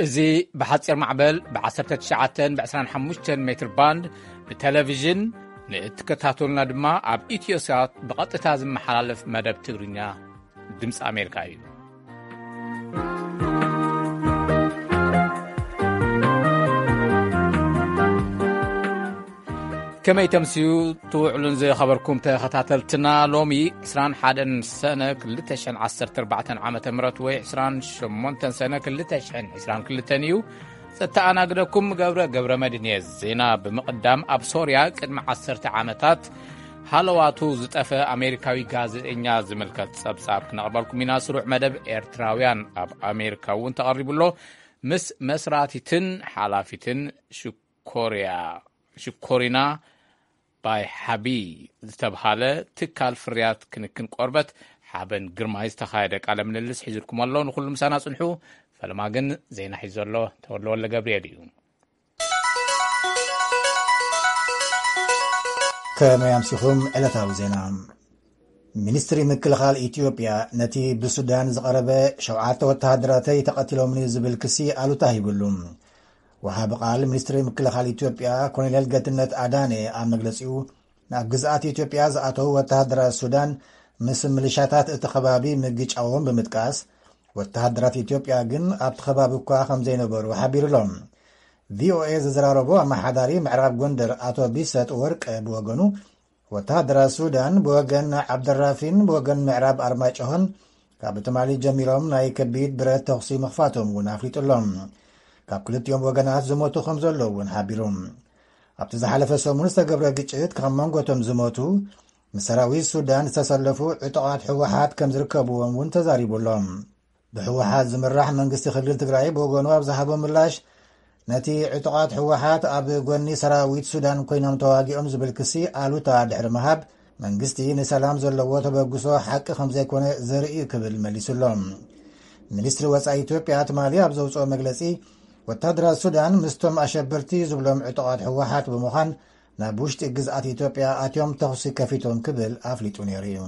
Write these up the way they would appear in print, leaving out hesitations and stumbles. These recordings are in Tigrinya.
እዚ بحصير معبل ب19 ب25 متر باند بتلفزيون نتكتاتلنا دما اب ኢትዮሳት بقطታ ዝመሓላለፍ መደብ ትግርኛ ድምጽ አሜሪካ እዩ። كما يتمسيو توعلن زي خبركم تخاتلتنا لومي 21 سنة كلتشن 14 عامة مرات وي 28 سنة كلتشن 20 كلتنيو ستانا قدكم قبر مدينة زينا بمقدام اب سوريا قدم 10 عامتات حلواتو زطفه امريكاوي غازيطኛ زملكت صبصاب نقبلكم من سروع مدب ايرتراويان اب امريكا وين تقربلو مس مسراتيتن حلافيتن شكورينا باي حبي ዝተብሃለ ትካል ፍርያት ክንክን ቆርበት ሓበን ግርማይ ዝተኻየደ ቃለ ምልልስ ሒዝልኩም ኣሎ ንኹሉ ምሳና ጽንሑ ፈለማግን ዜና ሒዘሎ ተወልወለ ገብርኤል እዩ። ከመያምሲኹም ዕለታዊ ዜና ሚኒስትሪ ምክልኻል ኢትዮጵያ ነቲ ብሱዳን ዝቐረበ 7 ወተሃደራተይ ተቐቲሎም ዝብል ክሲ ኣሉታ ሂብሉ وهاب قال ሚኒስትሪ ምክልኻል ኢትዮጵያ ኮሎኔል ገትነት አዳኔ ኣብ መግለጺኡ ናብ ግዛኣት ኢትዮጵያ ዝኣተው ወተሃደራት ሱዳን ምስ ሚሊሻታት እቲ ከባቢ ምግጫዎም ብምጥቃስ ወተሃደራት ኢትዮጵያ ግን ኣብቲ ከባቢ እኳ ከም ዘይነበሩ ሓቢሩሎም። ቪኦኤ ዝዘራረቦ ኣመሓዳሪ ምዕራብ ጎንደር ኣቶ ቢሰጥ ወርቅ ብወገኑ ወተሃደራት ሱዳን ብወገን ዓብደራፊን ብወገን ምዕራብ ኣርማጭሆን ካብ ትማሊ ጀሚሮም ናይ ከቢድ ብረት ተኽሲ ምኽፋቶም እውን ኣፍሊጡሎም። ካብ ክልቲኦም ወገናት ዝሞቱ ከም ዘለውን ሓቢሮም። ኣብቲ ዝሓለፈ ሰሙን ዝተገብረ ግጭት ከም መንጎቶም ዝሞቱ ሰራዊት ሱዳን ዝተሰለፉ ዕጡቃት ሕወሓት ከም ዝርከብዎም እውን ተዛሪቡሎም። ብሕወሓት ዝምራሕ መንግስቲ ክልል ትግራይ ብወገኑ ኣብ ዝሃቦ ምላሽ ነቲ ዕጡቃት ሕወሓት ኣብ ጎኒ ሰራዊት ሱዳን ኮይኖም ተዋጊኦም ዝብል ክሲ ኣሉታ ድሕሪ ምሃብ መንግስቲ ንሰላም ዘለዎ ተበግሶ ሓቂ ከም ዘይኮነ ዘርኢ ክብል መሊሱሎም። ሚኒስትሪ ወፃኢ ኢትዮጵያ ትማሊ ኣብ ዘውፅኦ መግለጺ ወተሃደራት ሱዳን ምስቶም ኣሸበርቲ ዝብሎም ዕጡቃት ሕወሓት ብምዃን ናብ ውሽጢ ግዝኣት ኢትዮጵያ ኣትዮም ተኽሲ ከፊቶም ክብል ኣፍሊጡ ነይሩ እዩ።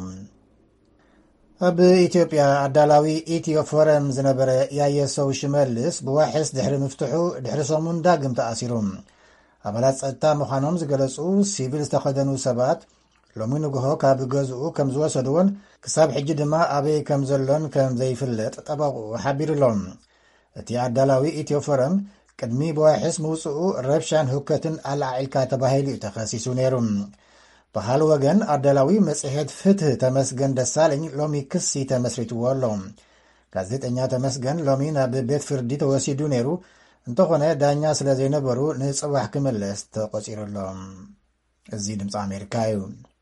ኣብ ኢትዮጵያ ኣዳላዊ ኢትዮ ፎረም ዝነበረ ያየሰው ሽመልስ ብዋሕስ ድሕሪ ምፍትሑ ድሕሪ ሰሙን ዳግም ተኣሲሩ። ኣባላት ጸጥታ ምዃኖም ዝገለጹ ሲቪል ዝተኸደኑ ሰባት ሎሚ ንግሆ ካብ ገዝኡ ከም ዝወሰድዎን ክሳብ ሕጂ ድማ ኣበይ ከም ዘሎን ከም ዘይፍለጥ ጠበቑ ሓቢሩሎም። እቲ ኣዳላዊ ኢትዮ ፎረም ቅድሚ ብዋሕስ ምውፅኡ ረብሻን ህውከትን ኣልዓዒልካ ተባሂሉ ተኸሲሱ ነይሩ። በሃል ወገን ኣዳላዊ መጽሔት ፍትህ ተመስገን ደሳለኝ ሎሚ ክሲ ተመስሪትዎ ኣሎ። ጋዜጠኛ ተመስገን ሎሚ ናብ ቤት ፍርዲ ተወሲዱ ነይሩ እንተኾነ ዳኛ ስለ ዘይነበሩ ንጽባሕ ክምለስ ተቆፂሩሎም። እዚ ድምፂ ኣሜሪካ እዩ።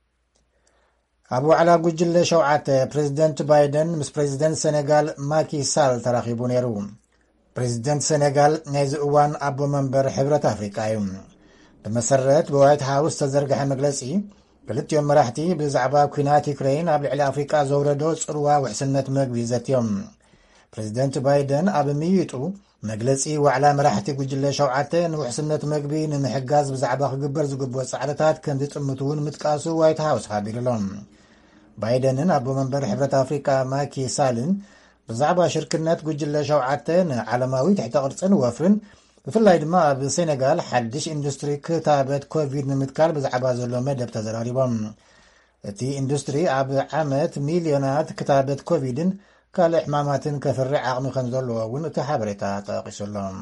ኣብ ዋዕላ ጉጅለ 7 ፕሬዚደንት ባይደን ምስ ፕሬዚደንት ሴኔጋል ማኪ ሳል ተራኺቡ ነይሩ። ፕሬዚደንት ሴኔጋል ናይዚ እዋን ኣቦ መንበር ሕብረት ኣፍሪቃ እዩ። ብመሰረት ብዋይት ሃውስ ተዘርግሐ መግለጺ ክልቲኦም መራሕቲ ብዛዕባ ኩናት ዩክሬን ኣብ ልዕሊ ኣፍሪቃ ዘውረዶ ጽልዋ ውሕስነት መግቢ ዘትዮም። ፕሬዚደንት ባይደን ኣብ ምይጡ መግለጺ ዋዕላ መራሕቲ ጉጅለ 7 ንውሕስነት መግቢ ንምሕጋዝ ብዛዕባ ክግበር ዝግብኦ ጻዕርታት ከም ዝጥምቱውን ምጥቃሱ ዋይት ሃውስ ሓቢሩሎም። ባይደንን ኣቦ መንበር ሕብረት ኣፍሪቃ ማኪ ሳልን ብዛዕባ ሽርክነት ጉጅለ 7 ንዓለማዊ ትሕተ ቅርጽን ወፍርን ብፍላይ ድማ ኣብ ሴኔጋል ሓድሽ ኢንዱስትሪ ክታበት ኮቪድ ንምትካል ብዛዕባ ዘሎ መደብ ተዘራሪቦም። እቲ ኢንዱስትሪ ኣብ ዓመት ሚልዮናት ክታበት ኮቪድን ካልእ ሕማማትን ከፍሪ ዓቕሚ ከም ዘለዎ እውን እቲ ሓበሬታ ጠቂሱሎም።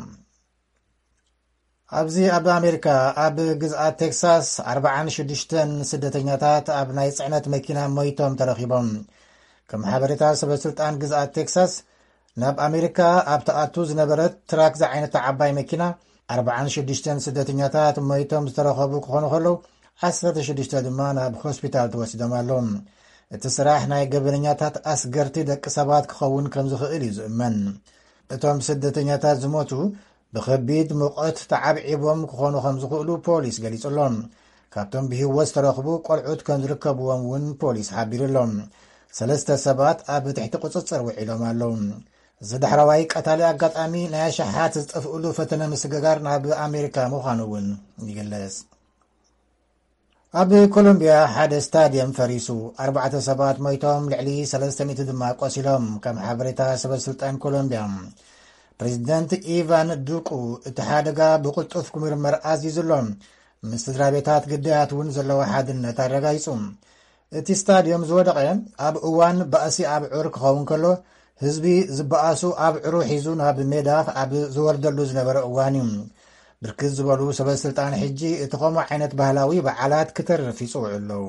ኣብዚ ኣብ ኣሜሪካ ኣብ ግዝኣት ቴክሳስ 46 ስደተኛታት ኣብ ናይ ጽዕነት መኪና ሞይቶም ተረኺቦም። ከም ሓበሬታ ሰበስልጣን ግዝኣት ቴክሳስ ናብ ኣሜሪካ ኣብ ተኣቱ ዝነበረት ትራክ ዝዓይነታ ዓባይ መኪና 46 ስደተኛታት ሞይቶም ዝተረኸቡ ክኾኑ ከለዉ 16 ድማ ናብ ሆስፒታል ተወሲዶም ኣሎም። እቲ ስራሕ ናይ ገበነኛታት ኣስገርቲ ደቂ ሰባት ክኸውን ከም ዝኽእል እዩ ዝእመን። እቶም ስደተኛታት ዝሞቱ ብከቢድ ሙቐት ተዓብዒቦም ክኾኑ ከም ዝኽእሉ ፖሊስ ገሊጹሎም። ካብቶም ብህይወት ዝተረኽቡ ቆልዑት ከም ዝርከብዎም እውን ፖሊስ ሓቢሩሎም። 3 ሰባት ኣብ ትሕቲ ቁፅፅር ውዒሎም ኣለዉ። ዝዳሕራዋይ ቀታሊ ኣጋጣሚ ናይ ኣሽሓት ዝጠፍእሉ ፈተነ ምስግጋር ናብ ኣሜሪካ ምዃኑ እውን ይግለጽ። ኣብ ኮሎምቢያ ሓደ ስታድየም ፈሪሱ 4 ሰባት ሞይቶም ልዕሊ 300 ድማ ቆሲሎም ከም ሓበሬታ ሰበስልጣን ኮሎምቢያ። ፕሬዚደንት ኢቫን ዱቁ እቲ ሓደጋ ብቕልጡፍ ክምርመር ኣዚዙሎም ምስ ስድራ ቤታት ግዳያት እውን ዘለዎ ሓድነት ኣረጋይጹ እቲ ስታድዮም ዝወደቐ ኣብ እዋን ባእሲ ኣብ ዑር ክኸውን ከሎ ህዝቢ ዝበኣሱ ኣብ ዑሩ ሒዙ ናብ ሜዳ ኣብ ዝወርደሉ ዝነበረ እዋን እዩ ብርክት ዝበሉ ሰበስልጣን ሕጂ እቲ ከምኡ ዓይነት ባህላዊ በዓላት ክተርፍ ይጽውዑ ኣለዉ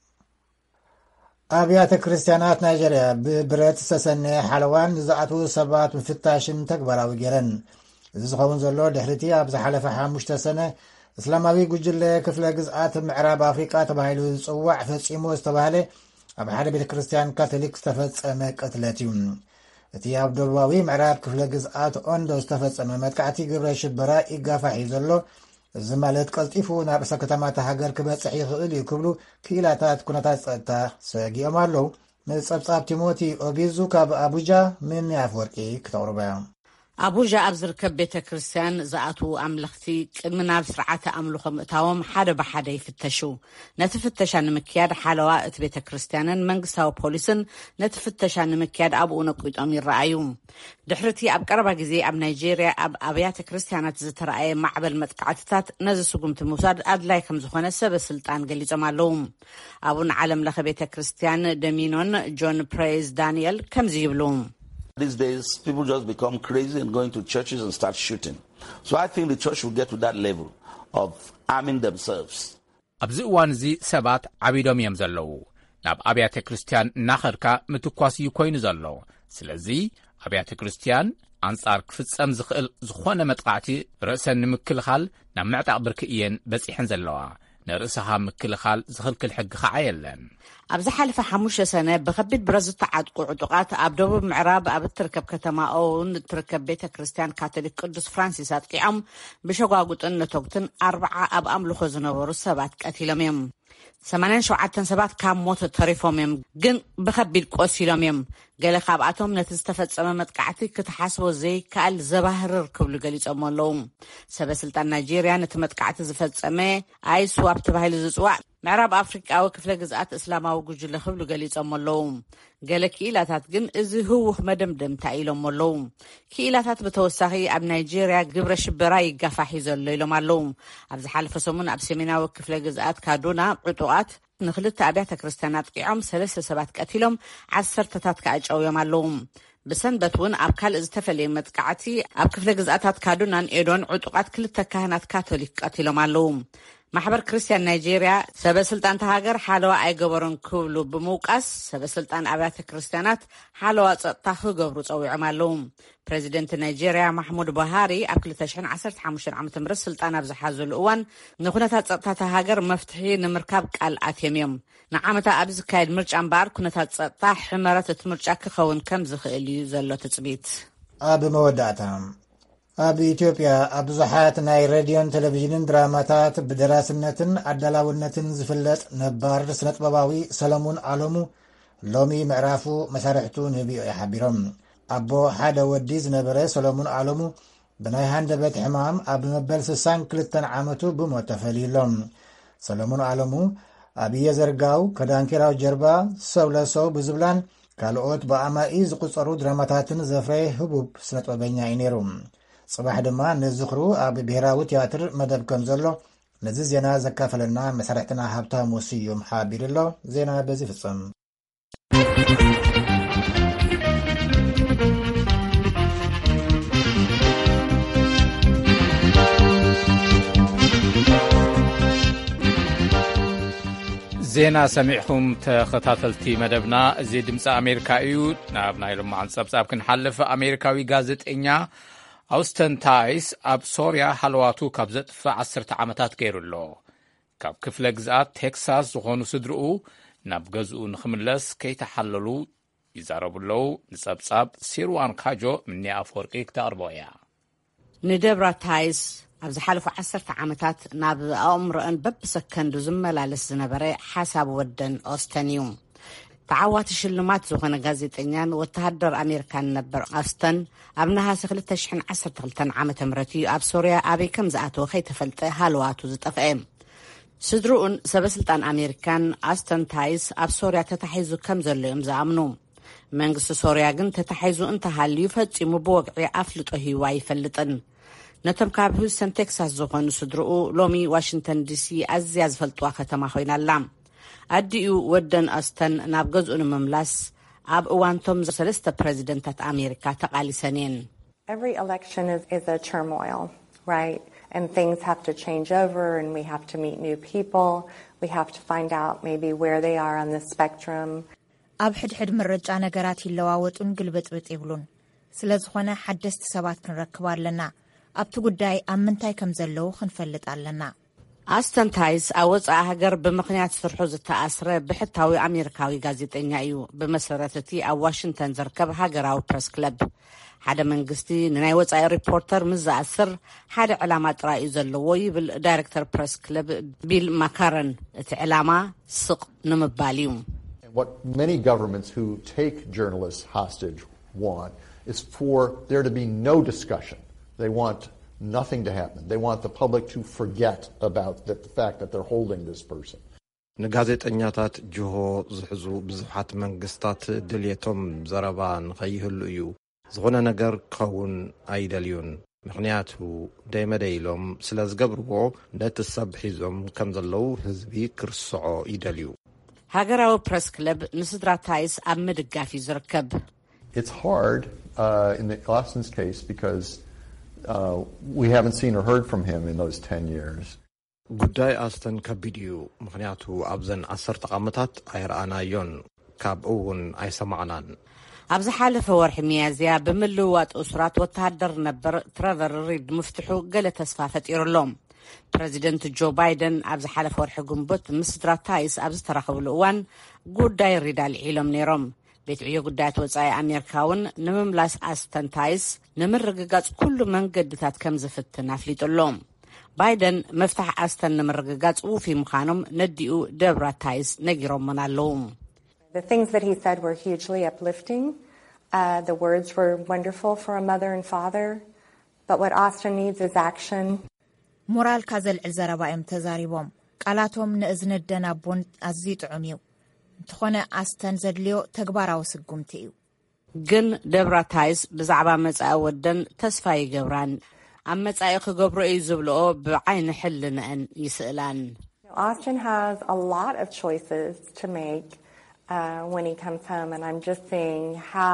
ኣብያተ ክርስቲያናት ናይጀርያ ብብረት ዝተሰነየ ሓለዋን ዝኣትዉ ሰባት ምፍታሽን ተግባራዊ ገይረን እዚ ዝኸውን ዘሎ ድሕርቲ ኣብ ዝሓለፈ 5 ሰነ እስላማዊ ጉጅለ ክፍለ ግዝኣት ምዕራብ ኣፍሪቃ ተባሂሉ ዝጽዋዕ ፈጺሞ ዝተባህለ ኣብ ሓደ ቤተ ክርስቲያን ካቶሊክ ዝተፈጸመ ቅትለት እዩ እቲ ኣብ ደቡባዊ ምዕራብ ክፍለ ግዝኣት ኦንዶ ዝተፈጸመ መጥቃዕቲ ግብረ ሽበራ ይጋፋሕ ዘሎ እዚ ማለት ቀልጢፉ ናብ ርእሰ ከተማታት ሃገር ክበጽሕ ይኽእል እዩ ክብሉ ክኢላታት ኩነታት ጸጥታ ሰጊኦም ኣለዉ ንጸብጻብ ቲሞቲ ኦቢዙ ካብ ኣቡጃ ምን ኣፍወርቂ ክተቕርበ ኣቡጃ ኣብ ዝርከብ ቤተ ክርስቲያን ዝኣትዉ ኣምለኽቲ ቅድሚ ናብ ስርዓተ ኣምልኾ ምእታዎም ሓደ ብሓደ ይፍተሹ ነቲ ፍተሻ ንምክያድ ሓለዋ እቲ ቤተ ክርስቲያንን መንግስታዊ ፖሊስን ነቲ ፍተሻ ንምክያድ ኣብኡ ነቂጦም ይረኣዩ ድሕርቲ ኣብ ቀረባ ግዜ ኣብ ናይጀርያ ኣብ ኣብያተ ክርስቲያናት ዝተረኣየ ማዕበል መጥቃዕትታት ነዚ ስጉምቲ ምውሳድ ኣድላይ ከም ዝኾነ ሰበስልጣን ገሊጾም ኣለዉ ኣብኡ ንዓለም ለኸ ቤተ ክርስቲያን ደሚኖን ጆን ፕሬዝ ዳንኤል ከምዚ ይብሉ These days, people just become crazy and going to churches and start shooting. So I think the church will get to that level of arming themselves. ኣብዚ እዋን እዚ ሰባት ዓቢዶም እዮም ዘለዉ ናብ ኣብያተ ክርስቲያን እናኸድካ ምትኳስ እዩ ኮይኑ ዘሎ ስለዚ ኣብያተ ክርስቲያን ኣንጻር ክፍጸም ዝኽእል ዝኾነ መጥቃዕቲ ርእሰን ንምክልኻል ናብ ምዕጣቕ ብርኪ እየን በፂሐን ዘለዋ ንርእስኻ ምክልኻል ዝኽልክል ሕጊ ኸዓ የለን ኣብ ዝሓለፈ 5 ሰነ ብከቢድ ብረት ዝተዓጥቁ ዕጡቃት ኣብ ደቡብ ምዕራብ ኣብ እትርከብ ከተማ ኦውን እትርከብ ቤተ ክርስቲያን ካቶሊክ ቅዱስ ፍራንሲስ ኣጥቂዖም ብሸጓጉጥን ነተጉትን 40 ኣብ ኣምልኾ ዝነበሩ ሰባት ቀቲሎም እዮም 87 ሰባት ካብ ሞት ተሪፎም እዮም ግን ብከቢድ ቆሲሎም እዮም ገለ ካብኣቶም ነቲ ዝተፈጸመ መጥቃዕቲ ክትሓስቦ ዘይከኣል ዘባህርር ክብሉ ገሊጾም ኣለዉ ሰበስልጣን ናይጀርያ ነቲ መጥቃዕቲ ዝፈጸመ ኣይስዋብ ተባሂሉ ዝጽዋዕ ምዕራብ ኣፍሪቃዊ ክፍለ ግዝኣት እስላማዊ ጉጅለ ክብሉ ገሊጾም ኣለዉ ገለ ክኢላታት ግን እዚ ህውኽ መደምደምታ ኢሎም ኣለዉ ክኢላታት ብተወሳኺ ኣብ ናይጀርያ ግብረ ሽበራ ይጋፋሕ ዘሎ ኢሎም ኣለዉ ኣብ ዝሓለፈ ሰሙን ኣብ ሰሜናዊ ክፍለ ግዝኣት ካዱና ዕጡቃት ንኽልተ ኣብያተ ክርስቲያናት ጥቂዖም 3 ሰባት ቀቲሎም 10ታት ከኣጨውዮም ኣለዉ ብሰንበት እውን ኣብ ካልእ ዝተፈለየ መጥቃዕቲ ኣብ ክፍለ ግዝኣታት ካዱናን ኤዶን ዕጡቃት 2 ካህናት ካቶሊክ ቀቲሎም ኣለዉ ማሕበር ክርስቲያን ናይጀርያ ሰበስልጣን ሃገር ሓለዋ ኣይገበሮን ክብሉ ብምውቃስ ሰበስልጣን ኣብያተ ክርስቲያናት ሓለዋ ጸጥታ ክገብሩ ጸዊዖም ኣለዉ ፕሬዚደንት ናይጀርያ ማሕሙድ ቡሃሪ ኣብ 2015 ዓ.ም ስልጣን ኣብ ዝሓዘሉ እዋን ንኩነታት ጸጥታ ሃገር መፍትሒ ንምርካብ ቃል ኣትዮም እዮም ንዓመታ ኣብ ዝካየድ ምርጫ እምበር ኩነታት ጸጥታ ሕመረት እቲ ምርጫ ክኸውን ከም ዝኽእል እዩ ዘሎ ትጽቢት ኣብ መወዳእታ ኣብ ኢትዮጵያ ኣብ ብዙሓት ናይ ሬድዮን ቴሌቪዥንን ድራማታት ብደራስነትን ኣዳላውነትን ዝፍለጥ ነባር ስነጥበባዊ ሰለሙን ዓለሙ ሎሚ ምዕራፉ መሳርሕቱ ንቢኦ ይሓቢሮም ኣቦ ሓደ ወዲ ዝነበረ ሰለሙን ዓለሙ ብናይ ሃንደበት ሕማም ኣብ መበል 62 ዓመቱ ብሞት ተፈልዩሎም ሰለሙን ዓለሙ ኣብየ ዘርጋው ከዳንኪራው ጀርባ ሰውለሰው ብዝብላን ካልኦት ብኣማኢ ዝቁፀሩ ድራማታትን ዘፍረየ ህቡብ ስነጥበበኛ እዩ ነይሩ ጽባሕ ድማ ንዝኽሩ ኣብ ብሔራዊ ቲያትር መደብ ከም ዘሎ ነዚ ዜና ዘካፈለና መሳርሕትና ሃብታሙ ስዩም ሓቢሩሎ ዜና በዚ ፍጸም ዜና ሰሚዕኩም ተኸታተልቲ መደብና እዚ ድምፂ ኣሜሪካ እዩ ናብ ናይ ሎማዓን ጸብጻብ ክንሓልፍ ኣሜሪካዊ ጋዜጠኛ ኣውስተን ታይስ ኣብ ሶርያ ሓለዋቱ ካብ ዘጥፍዕ 10 ዓመታት ገይሩሎ ካብ ክፍለ ግዝኣት ቴክሳስ ዝኾኑ ስድርኡ ናብ ገዝኡ ንኽምለስ ከይተሓለሉ ይዛረቡለው ንጸብጻብ ሲርዋን ካጆ ምኒ ኣፍወርቂ ክተቕርቦ እያ ንደብራ ታይስ ኣብ ዝሓለፉ 10 ዓመታት ናብ ኣእምሮአን በብሰከንዱ ዝመላለስ ዝነበረ ሓሳብ ወደን ኦስተን እዩ ተዓዋቲ ሽልማት ዝኾነ ጋዜጠኛን ወተሃደር ኣሜሪካን ነበር ኣውስተን ኣብ ነሃሲ 2012 ዓመተ ምህረት ኣብ ሶርያ ኣበይ ከም ዝኣተወ ከይተፈልጠ ሃለዋቱ ዝጠፍአ ስድሩኡን ሰበስልጣን ኣሜሪካን ኣውስተን ታይስ ኣብ ሶርያ ተታሒዙ ከም ዘሎ እዮም ዝኣምኑ መንግስቲ ሶርያ ግን ተታሒዙ እንተሃልዩ ፈጺሙ ብወግዒ ኣፍልጦ ሂዋ ይፈልጥን ነቶም ካብ ሂውስተን ቴክሳስ ዝኾኑ ስድርኡ ሎሚ ዋሽንግተን ዲሲ ኣዝያ ዝፈልጥዋ ከተማ ኮይናላ ኣዲኡ ወደን ኣስተን ናብ ገዝኡ ንምምላስ ኣብ እዋንቶም ሰለስተ ፕሬዚደንታት ኣሜሪካ ተቃሊሰኔን Every election is a turmoil, right? And things have to change over and we have to meet new people. We have to find out maybe where they are on the spectrum. ኣብ ሕድሕድ ምርጫ ነገራት ይለዋወጡን ግልብጥብጥ ይብሉን ስለዝኾነ ሓደስቲ ሰባት ክንረክብ ኣለና ኣብቲ ጉዳይ ኣብ ምንታይ ከም ዘለዉ ክንፈልጥ ኣለና ኣስተን ታይስ ኣወፃኢ ሃገር ብምኽንያት ስርሑ ዝተኣስረ ብሕታዊ ኣሜሪካዊ ጋዜጠኛ እዩ ብመሰረት እቲ ኣብ ዋሽንግተን ዝርከብ ሃገራዊ ፕሬስ ክለብ ሓደ መንግስቲ ንናይ ወፃኢ ሪፖርተር ምዝኣስር ሓደ ዕላማ ጥራይ እዩ ዘለዎ ይብል ዳይሬክተር ፕሬስ ክለብ ቢል ማካረን እቲ ዕላማ ስቕ ንምባል እዩ What many governments who take journalists hostage want is for there to be no discussion. They want nothing to happen. They want the public to forget about the fact that they're holding this person. ንጋዜጠኛታት ጅሆ ዝሕዙ ብዙሓት መንግስታት ድልየቶም ዘረባ ንኸይህሉ እዩ ዝኾነ ነገር ክኸውን ኣይደልዩን ምክንያቱ ደይመደይሎም ስለ ዝገብርዎ ነቲ ሰብ ሒዞም ከም ዘለው ህዝቢ ክርስዖ ይደልዩ ሃገራዊ ፕሬስ ክለብ ንስድራ ታይስ ኣብ ምድጋፍ ይዝርከብ It's hard in the Austin's case because we haven't seen or heard from him in those 10 years. ጉዳይ ኣስተን ከቢድ እዩ ምክንያቱ ኣብዘን 10 ዓመታት ኣይረኣናዮን ካብ እውን ኣይሰማዕናን ኣብ ዝሓለፈ ወርሒ ሚያዝያ ብምልውዋጥ እስራት ወተሃደር ነበር ትሬቨር ሪድ ምፍትሑ ገለ ተስፋ ፈጢሩሎም ፕሬዚደንት ጆ ባይደን ኣብ ዝሓለፈ ወርሒ ግንቦት ምስ ስድራ ታይስ ኣብ ዝተራኸብሉ እዋን ጉዳይ ሪድ ኣልዒሎም ነይሮም ቤት ዕዮ ጉዳያት ወፃኢ ኣሜሪካውን ንምምላስ ኣስተን ታይስ ንምርግጋጽ ኩሉ መንገድታት ከም ዝፍትን ኣፍሊጡሎም ባይደን መፍታሕ ኣስተን ንምርግጋጽ ውፊ ምዃኖም ነዲኡ ደብራ ታይስ ነጊሮምን ኣለዉ The things that he said were hugely uplifting. The words were wonderful for a mother and father. But what Austin needs is action. ሞራል ካዘልዕል ዘረባ እዮም ተዛሪቦም ቃላቶም ንእዝነ ደናቦን ኣዝዩ ጥዑም እዩ እንትኾነ ኣስተን ዘድልዮ ተግባራዊ ስጉምቲ እዩ ግን ደብራ ታይስ ብዛዕባ መጻኢ ወደን ተስፋ ይገብራን ኣብ መጻኢ ክገብሮ እዩ ዝብልኦ ብዓይኒ ሕልንአን ይስእላን Austin has a lot of choices to make when he comes home, and I'm just seeing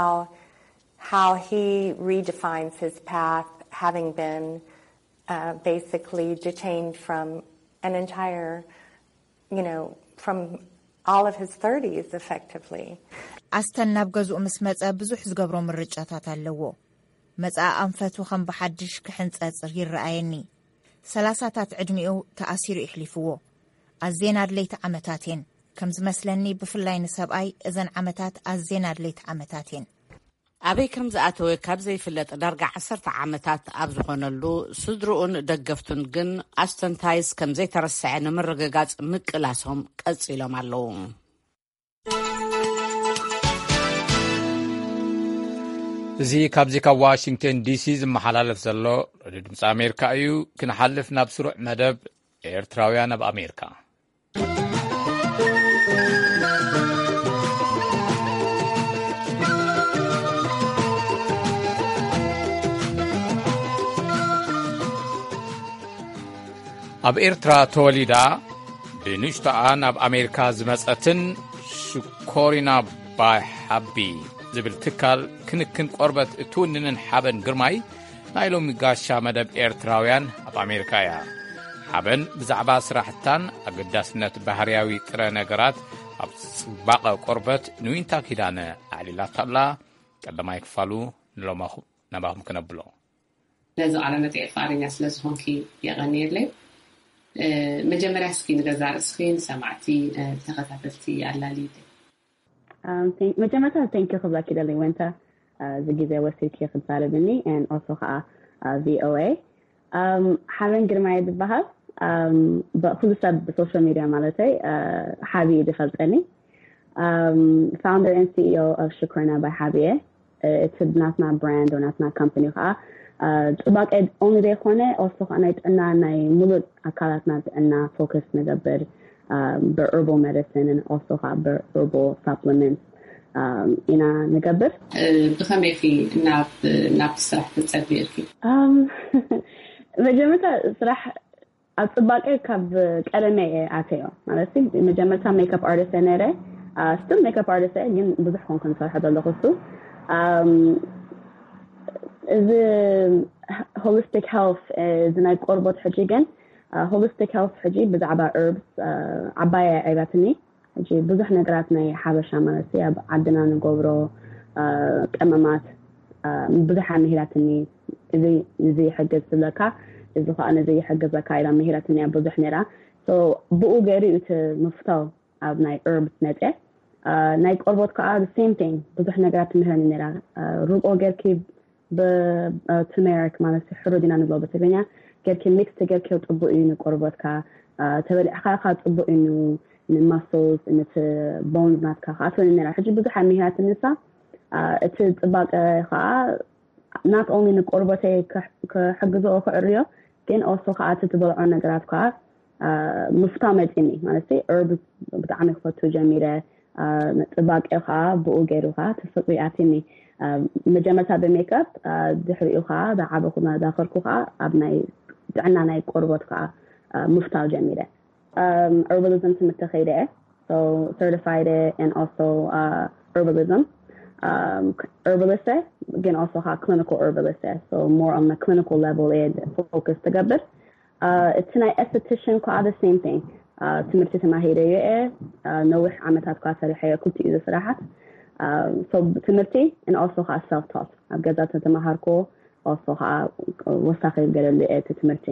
how he redefines his path, having been basically detained from an entire, from all of his 30s, effectively. ኣስተን ናብ ገዝኡ ምስ መጸ ብዙሕ ዝገብሮ ምርጫታት ኣለዎ መጻ ኣንፈቱ ከም ብሓድሽ ክሕንጸጽር ይረኣየኒ 30ታት ዕድሚኡ ተኣሲሩ ይሕሊፍዎ ኣዝየን ኣድለይቲ ዓመታትን ከም ዝመስለኒ ብፍላይ ንሰብኣይ እዘን ዓመታት ኣዝየን ኣድለይቲ ዓመታትን ኣበይ ከም ዝኣተወ ካብ ዘይፍለጥ ዳርጋ 10 ዓመታት ኣብ ዝኾነሉ ስድሩኡን ደገፍቱን ግን ኣስተን ታይስ ከም ዘይተረስዐ ንምርግጋጽ ምቅላሶም ቀጺሎም ኣለዉ እዚ ካብዚ ካብ ዋሽንግተን ዲሲ ዝመሓላለፍ ዘሎ ድምፂ ኣሜሪካ እዩ ክንሓልፍ ናብ ስሩዕ መደብ ኤርትራውያን ኣብ ኣሜሪካ ኣብ ኤርትራ ተወሊዳ ብንሽቶኣ ናብ ኣሜሪካ ዝመጸትን ሽኮሪና ባይሓቢ ዝብል ትካል ክንክን ቆርበት እትውንንን ሓበን ግርማይ ናይ ሎሚ ጋሻ መደብ ኤርትራውያን ኣብ ኣሜሪካ እያ ሓበን ብዛዕባ ስራሕታን ኣገዳስነት ባህርያዊ ጥረ ነገራት ኣብ ጽባቐ ቆርበት ንዊንታ ኪዳነ ኣዕሊላታላ ቀዳማይ ክፋሉ ነባኹም ክነብሎ ነዚ ቃለ መጽሔት ፋርኛ ስለ ዝኾንኪ የቐኒየለይ መጀመርያ እስኪ ንገዛ ርእስኺ ንሰማዕቲ ተኸታተልቲ ኣላሊት መጀመርያ thank you ክብለኪ ደለይ ወንታ ዝግዜ ወሲልኪ ክትዛረብኒ and also ከዓ VOA ሓበን ግርማይ ዝበሃል ኩሉ ሰብ ብሶሻል ሚድያ ማለተይ ሓቢ ዝፈልጠኒ founder and CEO of Shukrina by Habie it's not my brand or not my company ከዓ ጽባቀ only they ሆነ also ከናይት እና ናይ ሙሉ አካላትናት እና ፎከስ ነገር herbal medicine and also herbal supplements ኢና ንገብር ብኸመይ ኺ ናብ ስራሕ ትጸብይርኪ መጀመርታ ስራሕ ኣብ ጽባቀ ካብ ቀለመ ኣተዮ ማለት መጀመርታ ሜክኣፕ ኣርቲስት ነረ still makeup artist ግን ብዙሕ ኮንከን ሰርሐ ዘለኹ the holistic health ዝናይ ቆርቦት ሕጂ ግን holistic health ሕጂ ብዛዕባ herbs ዓባያ ዓይባትኒ ሕጂ ብዙሕ ነገራት ናይ ሓበሻ ማለት ኣብ ዓድና ንገብሮ ቀመማት ብዙሕ ምሂራትኒ እዚ ሕገዝ ስለካ እዚ ኸ ኣነ እዚ ሕገዘካ ኢላ ምሂራትኒ ብዙሕ ነራ so ብኡ ገይሩ እቲ ምፍታው ኣብ ናይ herbs ነጠ ናይ ቆርቦት ከዓ the same thing ብዙሕ ነገራት ምሂራኒ ነራ ሩቆ ገርኪ በturmeric ማለት ሕሩዲና ንብሎ በትግርኛ ገርኪ ሚክስ ገርኪ ጥቡቅ እዩ ንቆርቦትካ ተበሊዕካ ጥቡቅ እዩ ንማስልስ ንት ቦንስ ናትካ ካቶን ነራ ሕጂ ብዙሕ ምሂራት ንሳ እቲ ጽባቀ ከዓ not only ንቆርቦተይ ክሕግዞ ክዕርዮ ግን also ከዓ ትበልዖ ነገራት ከዓ ምፍታው መጥኒ ማለት herbs ብጣዕሚ ክፈቱ ጀሚረ ጽባቀ ከዓ ብኡ ገይሩ ከዓ ተፈጥሮአትኒ መጀመርታ በሜክኣፕ ድሕሪኡ ከዓ ዳዓበኹና ዳኸርኩ ከዓ ኣብ ናይ ጥዕና ናይ ቆርቦት ከዓ ምፍታው ጀሚረ herbalism ትምህርቲ ኸይደ so certified and also herbalism herbalist again also clinical herbalist so more on the clinical level and focus together it's an esthetician quite the same thing ትምህርቲ ተማሂረ ነውሕ ዓመታት ኳሰሪ ሕየ ኩልቲ እዩ ዝስራሓት so ትምህርቲ and also self taught አገዛተ ተማሃርኮ also ወሳኺ ገለለ ትምህርቲ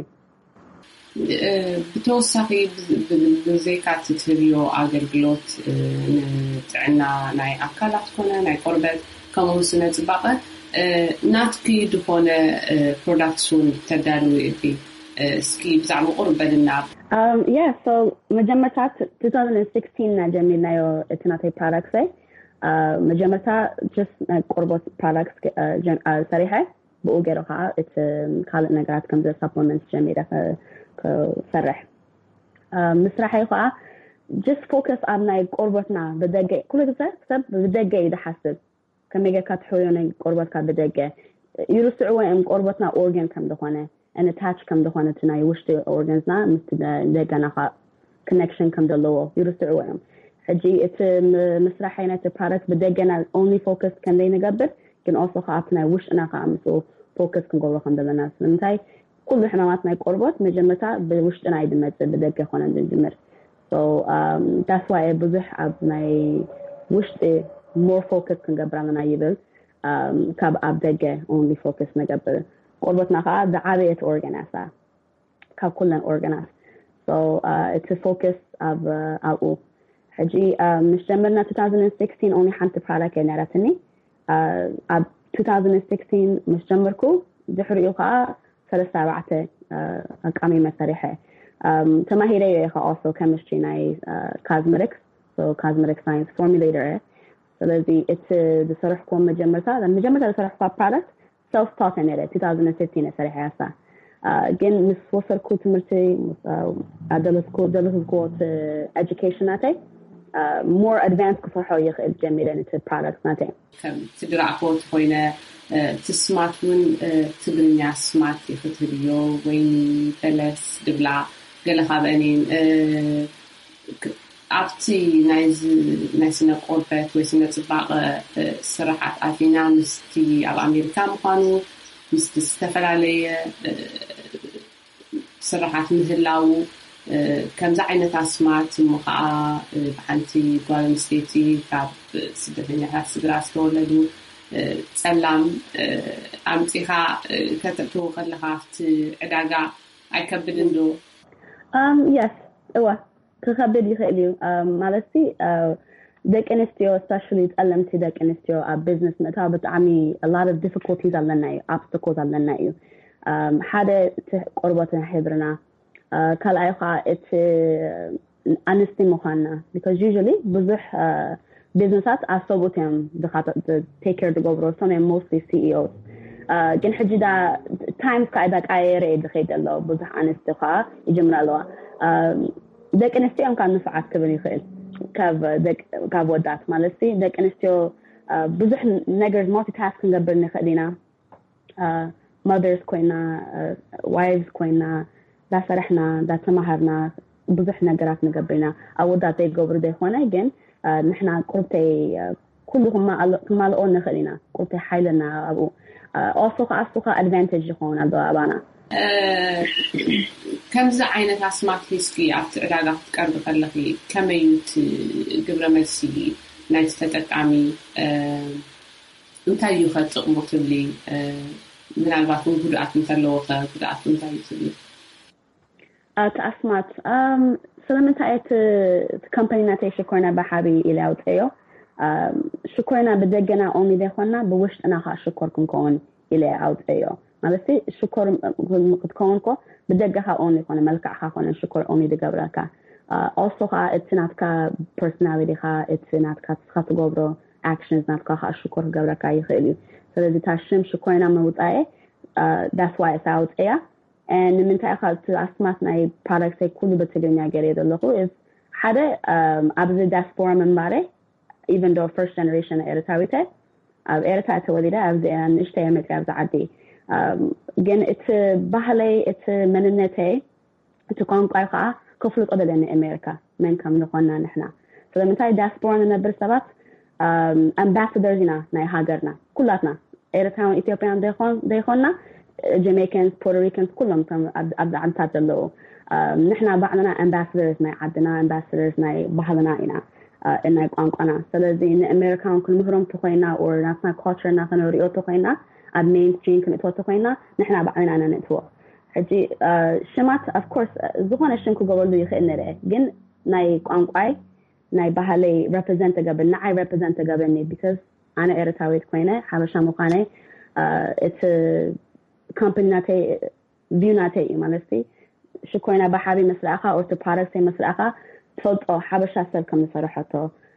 ብተወሳኺ ብዘይካት ትሪዮ አገልግሎት ጥዕና ናይ አካላት ኮነ ናይ ቆርበት ከምኡ ስነ ጽባቀ ናትኪ ድኾነ ፕሮዳክሽን ተዳልው እቲ እስኪ ብዛዕባ ቆርበትና yeah so መጀመርታ 2016 ና ጀሚርናዮ እትናተይ ፕሮዳክትስ መጀመርታ just ቆርቦት ፕሮዳክትስ ሰሪሐ ብኡ ገይሩ ከዓ እቲ ካልእ ነገራት ከም ሰፕሊመንትስ ጀሚረ كسرح مسرحي خا just focus on ናይ ቆርቦትና በደገ ኩሉ ግዜ ሰብ በደገ ይደሐስብ ከመገ ካትሖዮነ ቆርቦትካ በደገ ይርስዑ ወይም ቆርቦትና ኦርጋን ከም ደኾነ and attach ከም ደኾነ ትናይ ውሽጢ ኦርጋንስና ምስደገና connection ከም ደለዎ ይርስዑ ወይም ሕጂ እቲ መስራሕይ ናይ ፕሮዳክት በደገና only focus ከም ዘይነገብር ግን also ካትናይ ውሽጥና ካምሶ focus ክንገብሮ ከም ደለና ስለምንታይ كل حمامات ناي قربات مجمتا بوشتنا يدمت بدك يخون عند الجمر so that's why بزح عب ناي وشت more focus كنقبرنا نايبل كاب عبدك only focus نقبر قرباتنا خا دعابية organisa كاب كلنا organis so it's a focus of أو حجي مش جمرنا 2016 only حنت product نارتني 2016 مش جمركو دحريو خا ثلاثة بعته أقامي مسارحة تماهيرية also chemistry ناي cosmetics so cosmetic science formulator so it's the صرح كون مجمرة صرح product self taught in it 2015 صرحة هسا again مس وصل كل تمرتي أدلس كل education ناتي more advanced كصرحة يخدم جميلة into products ناتي كم تدرع فوت هنا تسمعون تبني سمعت يختبيو وين بلس دبلا قال خابانين عبتي نايزنا قربت ويسنا تطبق صراحة عفينا مستي على أمريكا مقانو مستستفل علي صراحة مهلاو كم زعينة سمعت مقاعة بحنتي قوال مستيتي كاب سدفني هاسدراس كولدو سلام أمتيها كتبتو خلقات عداقة أكبدندو yes كخبر يخليو مالتي دك انستيو especially تعلمتي دك انستيو business متابت عمي a lot of difficulties على obstacles على حدا قربتنا حبرنا كل أيقا it's honesty مخانا because usually بزح businesses are so good to take care of the government some mostly CEOs جن حجي دا times كايدك أيري دخيت الله بزح honesty خا يجمع له دك انستي أم كان نفعت كبني خيل ካብ ወዳት ማለት ደቂ ኣንስትዮ ብዙሕ ነገር multitask ክንገብር ንኽእል ኢና mothers ኮይና wives ኮይና ዳሰርሕና ዳተማሃርና ብዙሕ ነገራት ንገብር ኢና ኣወዳት ዘይገብሩ ዘይኾነ ግን ንሕና ቁርተይ ኩሉኹም ማልኦ ንኽእል ኢና ቁርተይ ሓይልና ኣብኡ also ከኣሱኻ advantage ይኸውን ኣሎ ኣባና ከምዚ ዓይነት ኣስማት ሂስኪ ኣብቲ ዕዳጋ ክትቀርብ ከለኺ ከመይ ግብረ መልሲ ናይቲ ተጠቃሚ እንታይ እዩ ከጥቕሙ ትብሊ ምናልባት ጉድኣት እንተለዎ ጉድኣት እንታይ ትብሊ ኣስማት ስለምንታይ እቲ ካምፓኒናተይ ሽኮርና ብሓቢ ኢለ ኣውፅዮ ሽኮርና ብደገና ኦሚ ዘይኮንና ብውሽጥና ከዓ ሽኮር ክንከውን ኢለ ኣውፅዮ ማለት ሽኮር ክትከውንኮ ብደገኻ ኦሚ ይኮነ መልክዕኻ ኮነ ሽኮር ኦሚ ዝገብረካ also ከዓ እቲ ናትካ personality ኻ እቲ ናትካ ትገብሮ actions ናትካ ከዓ ሽኮር ክገብረካ ይኽእል እዩ ስለዚ ታሽም ሽኮርና መውፃኤ that's why it's out there and ንምንታይ ኻ እቲ ኣስማት ናይ products ኩሉ በትግርኛ ገይረ ዘለኹ is ሓደ ኣብዚ diaspora መንባሬ even though first generation ኤርትራዊት ኣብ ኤርትራ ተወሊደ ኣብዚ ንእሽተይ መፅያ ኣብዚ ዓዲ ግን እቲ ባህለይ እቲ መንነተይ እቲ ቋንቋይ ከዓ ክፍልጦ ደለኒ ኣሜሪካ መን ከም ዝኾንና ንሕና ስለምንታይ ዲያስፖራ ንነብር ሰባት ኣምባሳደርስ ኢና ናይ ሃገርና ኩላትና ኤርትራውን ኢትዮጵያን ዘይኾንና ጀሜይካንስ ፖርቶሪካንስ ኩሎም ኣብዚ ዓድታት ዘለዉ ንሕና ባዕልና ኣምባሳደርስ ናይ ዓድና ኣምባሳደርስ ናይ ባህልና ኢና ናይ ቋንቋና ስለዚ ንኣሜሪካውን ክንምህሮም ተኾይና ኦር ናትና ካልቸርና ክንሪኦ ተኾይና ኣብ ሜይንስትሪም ክንእትዎ ተኾይና ንሕና ባዕልና ኢና ነእትዎ ሕጂ ሽማት of course ዝኾነ ሽም ክገብረሉ ይኽእል ንርአ ግን ናይ ቋንቋይ ናይ ባህለይ represent ተገብር ንዓይ represent ተገብርኒ because ኣነ ኤርትራዊት ኮይነ ሓበሻ ምዃነ እቲ ካምፓኒናተይ ቪውናተይ እዩ ማለት ሽኮይና ብሓቢ መስራዕኻ ኦር እቲ ፕሮዳክተይ መስራዕኻ ትፈልጦ ሓበሻ ሰብ ከም ዝሰርሐቶ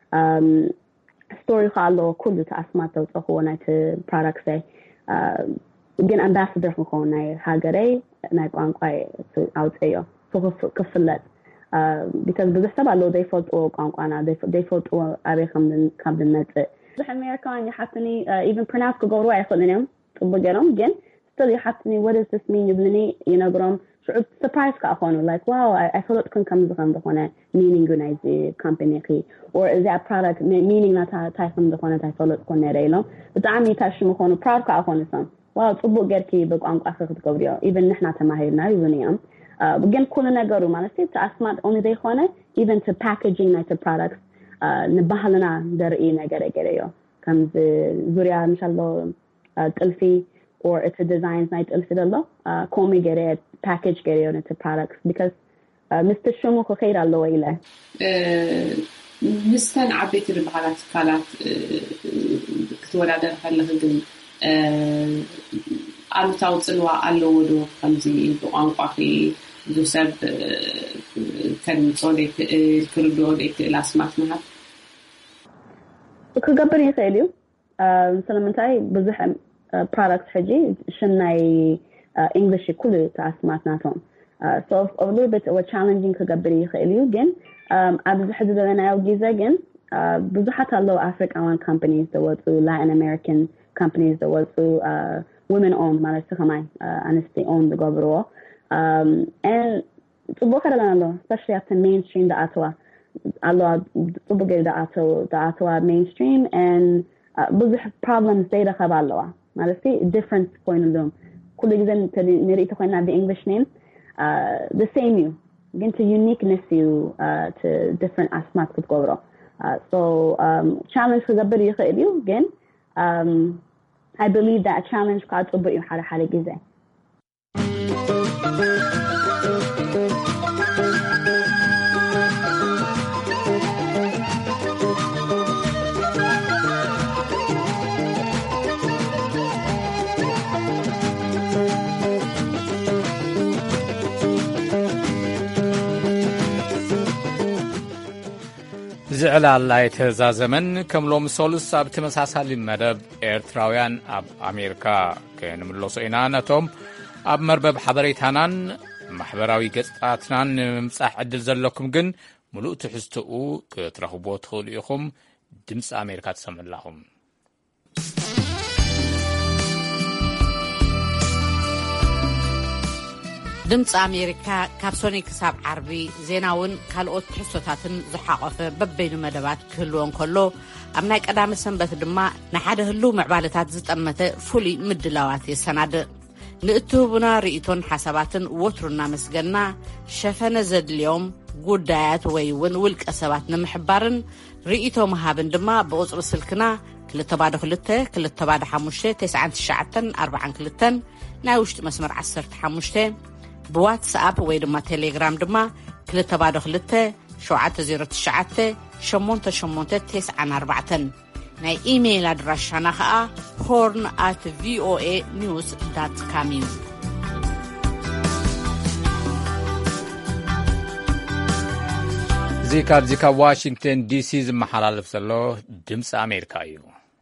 ስቶሪ ከዓ ኣለዎ ኩሉ ተኣስማት ተውፅኽዎ ናይቲ ፕሮዳክተይ ግን ኣምባሳደር ክኸውን ናይ ሃገረይ ናይ ቋንቋይ ኣውፅዮ ክፍለጥ because ብዙሕ ሰብ ኣለዎ ዘይፈልጥዎ ቋንቋና ዘይፈልጥዎ ኣበይ ከም ዝመፅእ ብዙሕ ኣሜሪካን ይሓትኒ even pronounce ክገብሩ ኣይኽእሉን እዮም ፅቡቅ ገይሮም ግን still ይሓትኒ what does this mean ይብልኒ ይነግሮም شعور surprise كأخونه like wow I thought كن كم زخم دخانة meaning نايز company كي or is that product meaning نتا تايفم دخانة تايفولت كونه ريلهم بتعمي تاش مخونه product كأخونه سام wow تبغى غير كي بق عم آخر تقوليه even نحنا تماهيرنا يونيام بجن كلنا جرو ما نسيت تأسمات only ده خانة even to packaging نايت products نبهلنا دري نجاريه كم زوريا إن شاء الله تلفي or it's a designs night الفيدلو كومي جريت package جريه on its products because Mr. شمو خير الله إله مستن عبيت البحالات كالات كتورا در خلق جن أنا توصلوا على ودو خمسي بقانقاقي دو سب كان صديق كردو ديك الأسماء منها كجبرني خيليو سلامتاي بزح products حجي شناي English كله تأسمات ناتهم so a little bit of a challenging كجبري خيليو جن أبز حدود لنا وجيزة جن بزحت الله African companies that were through Latin American companies that were through women owned مالك كمان honestly owned the governor and تبغى لنا especially at the mainstream the Ottawa الله تبغى the Ottawa mainstream and بزح problems they ده خبالوا مالك different point of them كل جزء نريد تقولنا the English name the same you get to uniqueness you to different aspects of governor so challenge for the body خيليو again I believe that a challenge قاعد تبقى حالة جزء زعل الله يتزازمن كم لوم سولس أب تمساسال المدب إيرتراويان أب أمريكا كأن ملوس إنانتهم أب مربب حضريت هنان محبراوي قصتنا مساح عدل زلكم جن ሙሉእ ትሕዝቶኡ ክትረኽቦ ትኽእሉ ኢኹም ድምፂ ኣሜሪካ ትሰምዑ ኣለኹም ድምፂ ኣሜሪካ ካብ ሶኒ ክሳብ ዓርቢ ዜናውን ካልኦት ትሕዝቶታትን ዝሓቆፈ በበይኑ መደባት ክህልዎ እንከሎ ኣብ ናይ ቀዳመ ሰንበት ድማ ንሓደ ህልው ምዕባለታት ዝጠመተ ፍሉይ ምድላዋት የሰናድእ ንእትህቡና ርእቶን ሓሳባትን ወትሩና መስገና ሸፈነ ዘድልዮም ጉዳያት ወይ እውን ውልቀ ሰባት ንምሕባርን ርእቶ መሃብን ድማ ብቁፅሪ ስልክና 222-59942 ናይ ውሽጢ መስመር 15 ብዋትስኣፕ ወይ ድማ ቴሌግራም ድማ 222-909-8894 ናይ ኢሜይል ኣድራሻና ከዓ horn@voanews.com እዩ እዚ ካብ ዋሽንግተን ዲሲ ዝመሓላለፍ ዘሎ ድምፂ ኣሜሪካ እዩ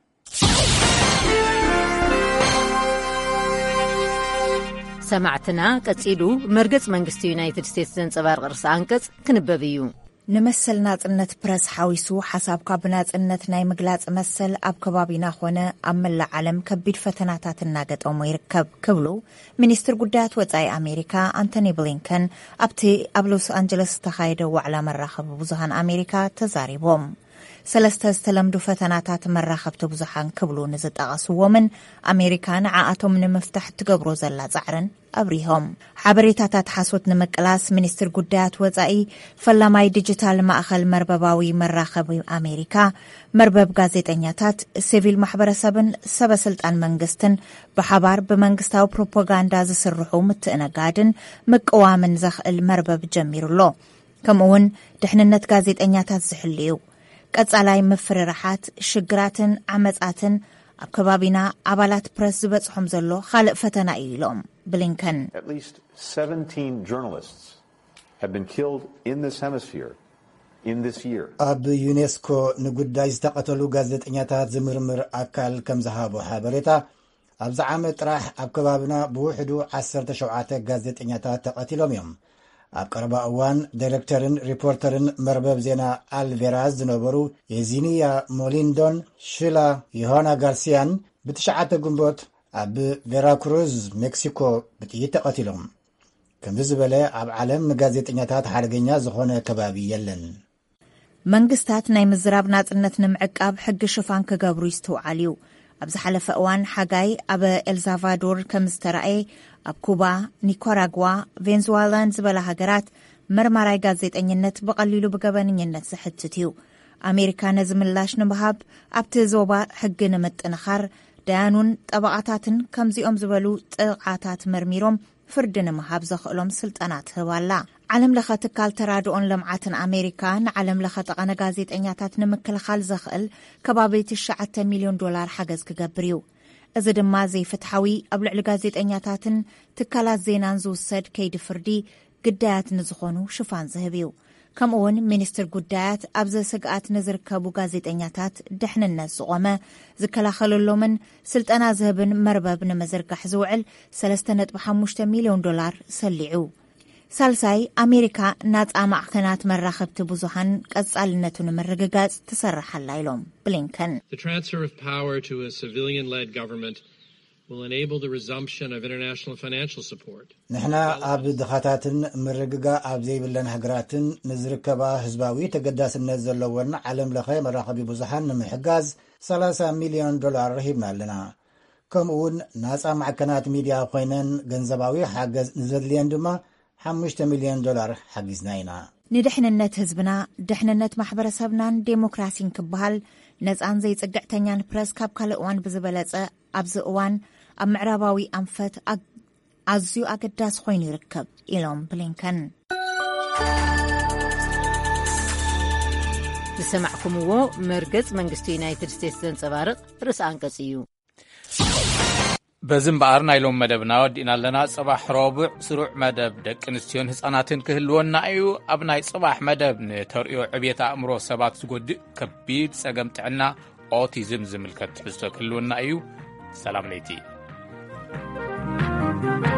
ሰማዕትና ቀፂሉ መርገጽ መንግስቲ ዩናይትድ ስቴትስ ዘንጸባርቕ ርእሲ አንቀጽ ክንበብ እዩ ንመሰል ናጽነት ፕረስ ሓዊሱ ሓሳብካ ብናጽነት ናይ ምግላጽ መሰል ኣብ ከባቢና ኾነ ኣብ መላእ ዓለም ከቢድ ፈተናታት እናገጠሙ ይርከብ ክብሉ ሚኒስትር ጉዳያት ወጻኢ ኣሜሪካ አንቶኒ ብሊንከን ኣብቲ ኣብ ሎስ አንጀለስ ዝተኻየደ ዋዕላ መራኸቢ ብዙሃን ኣሜሪካ ተዛሪቦም ሰለስተ ዝተለምዱ ፈተናታት መራኸብቲ ብዙሃን ክብሉ ንዝጠቐስዎምን ኣሜሪካ ንዓኣቶም ንምፍታሕ ትገብሮ ዘላ ጻዕርን ኣብሪሆም ሓበሬታታት ሓሶት ንምቅላስ ሚኒስትር ጉዳያት ወጻኢ ፈላማይ ዲጂታል ማእኸል መርበባዊ መራኸቢ ኣሜሪካ መርበብ ጋዜጠኛታት ሲቪል ማሕበረሰብን ሰበስልጣን መንግስትን ብሓባር ብመንግስታዊ ፕሮፓጋንዳ ዝስርሑ ምትእነጋድን ምቅዋምን ዘኽእል መርበብ ጀሚሩሎ ከምኡውን ድሕንነት ጋዜጠኛታት ዝሕልዩ ቀጻላይ ምፍርራሓት ሽግራትን ዓመጻትን ኣብ ከባቢና ኣባላት ፕረስ ዝበጽሖም ዘሎ ካልእ ፈተና እዩ ኢሎም ብሊንከን At least 17 journalists have been killed in this hemisphere in this year. ኣብ ዩኔስኮ ንጉዳይ ዝተቐተሉ ጋዜጠኛታት ዝምርምር ኣካል ከም ዝሃቦ ሓበሬታ ኣብዚ ዓመት ጥራሕ ኣብ ከባቢና ብውሕዱ 17 ጋዜጠኛታት ተቐቲሎም እዮም ኣብ ቀረባ እዋን ዳይሬክተርን ሪፖርተርን መርበብ ዜና አልቬራዝ ዝነበሩ የዚኒያ ሞሊንዶን ሽላ ዮሃና ጋርሲያን ብትሽዓተ ግንቦት ኣብ ቬራክሩዝ ሜክሲኮ ብጥይት ተቐቲሎም ከምዚ ዝበለ ኣብ ዓለም ጋዜጠኛታት ሓደገኛ ዝኾነ ከባቢ የለን መንግስታት ናይ ምዝራብ ናጽነት ንምዕቃብ ሕጊ ሽፋን ክገብሩ ይስተውዓል እዩ ኣብ ዝሓለፈ እዋን ሓጋይ ኣብ ኤልሳልቫዶር ከም ዝተረኣየ ኣብ ኩባ ኒካራጓ ቬንዙዌላን ዝበላ ሃገራት መርማራይ ጋዜጠኝነት ብቐሊሉ ብገበንኝነት ዝሕትት እዩ ኣሜሪካ ነዚ ምላሽ ንምሃብ ኣብቲ ዞባ ሕጊ ንምጥንኻር ዳያኑን ጠበቓታትን ከምዚኦም ዝበሉ ጥቕዓታት መርሚሮም ፍርዲ ንምሃብ ዘኽእሎም ስልጠናት ህባላ ዓለም ለኸ ትካል ተራድኦን ልምዓትን ኣሜሪካ ንዓለም ለኸ ጠቐነ ጋዜጠኛታት ንምክልኻል ዘኽእል ከባቢ $9 ሚልዮን ሓገዝ ክገብር እዩ እዚ ድማ ዘይፍትሓዊ ኣብ ልዕሊ ጋዜጠኛታትን ትካላት ዜናን ዝውሰድ ከይዲ ፍርዲ ግዳያት ንዝኾኑ ሽፋን ዝህብ እዩ ከምኡውን ሚኒስትር ጉዳያት ኣብ ዘስግኣት ንዝርከቡ ጋዜጠኛታት ድሕንነት ዝቖመ ዝከላኸለሎምን ስልጠና ዝህብን መርበብ ንምዝርጋሕ ዝውዕል $3.5 ሚልዮን ሰሊዑ ሳልሳይ ኣሜሪካ ናጻ ማዕከናት መራኸብቲ ብዙሃን ቀጻልነቱ ንምርግጋጽ ትሰርሓላ ኢሎም ብሊንከን The transfer of power to a civilian-led government will enable the resumption of international financial support. ንሕና ኣብ ድኻታትን ምርግጋ ኣብ ዘይብለን ሃገራትን ንዝርከባ ህዝባዊ ተገዳስነት ዘለወን ዓለም ለኸ መራኸቢ ብዙሃን ንምሕጋዝ $30 ሚልዮን ረሂብና ኣለና ከምኡውን ናጻ ማዕከናት ሚድያ ኮይነን ገንዘባዊ ሓገዝ ንዘድልየን ድማ $5 ሚልዮን ሓጊዝና ኢና ንድሕንነት ህዝብና ድሕንነት ማሕበረሰብናን ዴሞክራሲን ክበሃል ነፃን ዘይጽግዕተኛን ፕረስ ካብ ካልእ እዋን ብዝበለጸ ኣብዚ እዋን ኣብ ምዕራባዊ ኣንፈት ኣዝዩ ኣገዳሲ ኮይኑ ይርከብ ኢሎም ብሊንከን ዝሰማዕኩምዎ መርገጽ መንግስቲ ዩናይትድ ስቴትስ ዘንጸባርቕ ርእሲ አንቀጽ እዩ በዚ እምበኣር ናይሎም መደብና ወዲእና ኣለና ጽባሕ ረቡዕ ስሩዕ መደብ ደቂ ኣንስትዮን ህፃናትን ክህልወና እዩ ኣብ ናይ ጽባሕ መደብ ንተርእዮ ዕብየት ኣእምሮ ሰባት ዝጎድእ ከቢድ ጸገም ጥዕና ኦቲዝም ዝምልከት ትሕዝቶ ክህልወና እዩ ሰላም ለይቲ